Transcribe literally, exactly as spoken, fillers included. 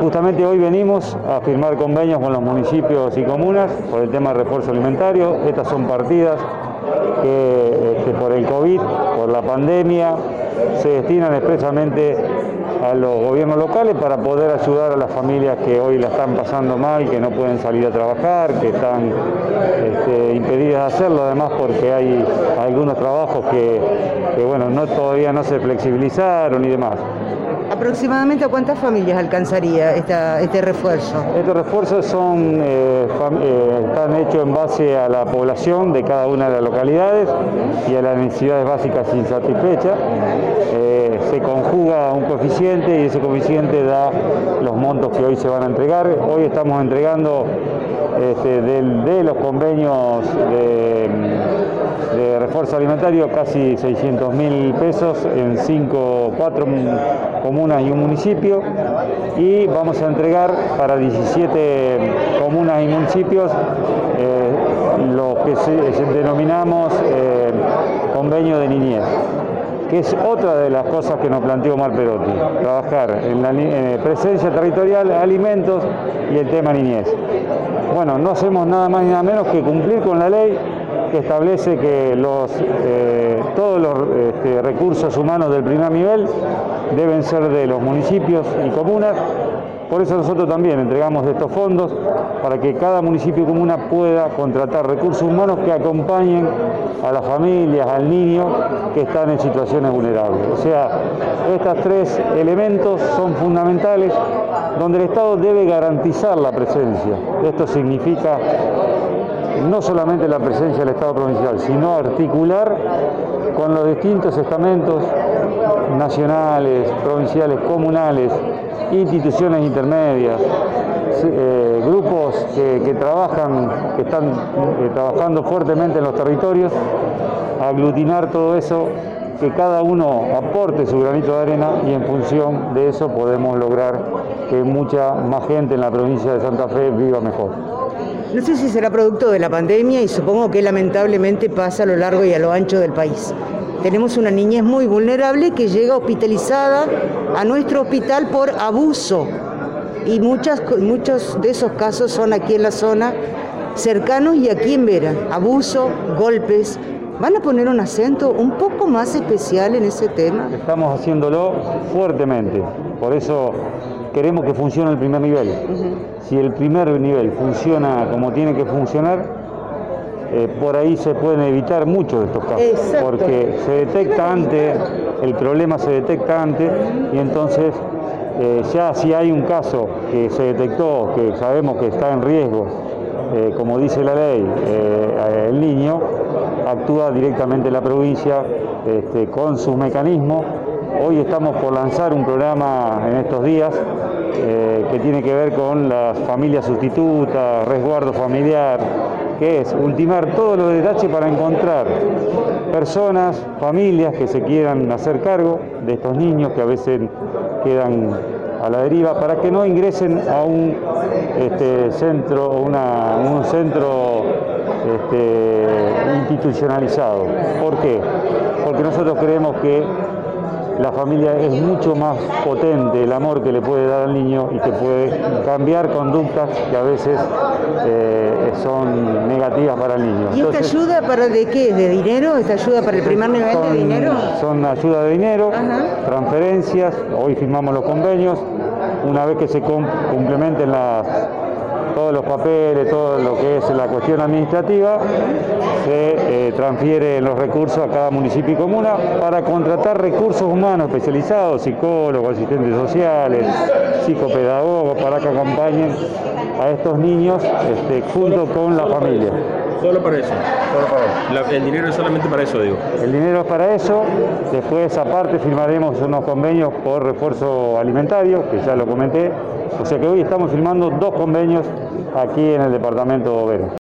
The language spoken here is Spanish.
justamente hoy venimos a firmar convenios con los municipios y comunas por el tema de refuerzo alimentario. Estas son partidas que este, por el COVID, por la pandemia, se destinan expresamente a los gobiernos locales para poder ayudar a las familias que hoy la están pasando mal, que no pueden salir a trabajar, que están este, impedidas de hacerlo, además porque hay algunos trabajos que, que bueno, no, todavía no se flexibilizaron y demás. ¿Aproximadamente a cuántas familias alcanzaría esta, este refuerzo? Estos refuerzos son, eh, eh, están hechos en base a la población de cada una de las localidades y a las necesidades básicas insatisfechas. Eh, se conjuga un coeficiente y ese coeficiente da los montos que hoy se van a entregar. Hoy estamos entregando este, de, de los convenios de, de refuerzo alimentario casi seiscientos mil pesos en cinco, cuatro comunas y un municipio, y vamos a entregar para diecisiete comunas y municipios eh, lo que se, se denominamos eh, convenio de niñez, que es otra de las cosas que nos planteó Omar Perotti, trabajar en la en presencia territorial, alimentos y el tema niñez. Bueno, no hacemos nada más ni nada menos que cumplir con la ley que establece que los, eh, todos los este, recursos humanos del primer nivel deben ser de los municipios y comunas. Por eso nosotros también entregamos estos fondos para que cada municipio y comuna pueda contratar recursos humanos que acompañen a las familias, al niño que están en situaciones vulnerables. O sea, estos tres elementos son fundamentales donde el Estado debe garantizar la presencia. Esto significa no solamente la presencia del Estado provincial, sino articular con los distintos estamentos nacionales, provinciales, comunales, instituciones intermedias, eh, grupos que, que trabajan, que están eh, trabajando fuertemente en los territorios, aglutinar todo eso, que cada uno aporte su granito de arena y en función de eso podemos lograr que mucha más gente en la provincia de Santa Fe viva mejor. No sé si será producto de la pandemia y supongo que lamentablemente pasa a lo largo y a lo ancho del país. Tenemos una niñez muy vulnerable que llega hospitalizada a nuestro hospital por abuso y muchas, muchos de esos casos son aquí en la zona cercanos y aquí en Vera. Abuso, golpes. ¿Van a poner un acento un poco más especial en ese tema? Estamos haciéndolo fuertemente, por eso queremos que funcione el primer nivel. Uh-huh. Si el primer nivel funciona como tiene que funcionar, eh, por ahí se pueden evitar muchos de estos casos. Exacto. Porque se detecta antes, el problema se detecta antes y entonces eh, ya si hay un caso que se detectó, que sabemos que está en riesgo, eh, como dice la ley, eh, el niño, actúa directamente la provincia este, con sus mecanismos. Hoy estamos por lanzar un programa en estos días eh, que tiene que ver con las familias sustitutas, resguardo familiar, que es ultimar todos los detalles para encontrar personas, familias que se quieran hacer cargo de estos niños que a veces quedan a la deriva, para que no ingresen a un este, centro, una, un centro este, institucionalizado. ¿Por qué? Porque nosotros creemos que la familia es mucho más potente, el amor que le puede dar al niño y que puede cambiar conductas que a veces eh, son negativas para el niño. ¿Y esta Entonces, ayuda para de qué? ¿De dinero? ¿Esta ayuda para el primer nivel son, de dinero? Son ayuda de dinero, Ajá. transferencias, hoy firmamos los convenios, una vez que se complementen las, todos los papeles, todo lo que es la cuestión administrativa, se eh, transfieren los recursos a cada municipio y comuna para contratar recursos humanos especializados, psicólogos, asistentes sociales, psicopedagogos, para que acompañen a estos niños este, junto con la familia. Solo para eso. Solo para eso. La, el dinero es solamente para eso, digo. El dinero es para eso. Después, aparte, firmaremos unos convenios por refuerzo alimentario, que ya lo comenté. O sea que hoy estamos firmando dos convenios aquí en el departamento Vera.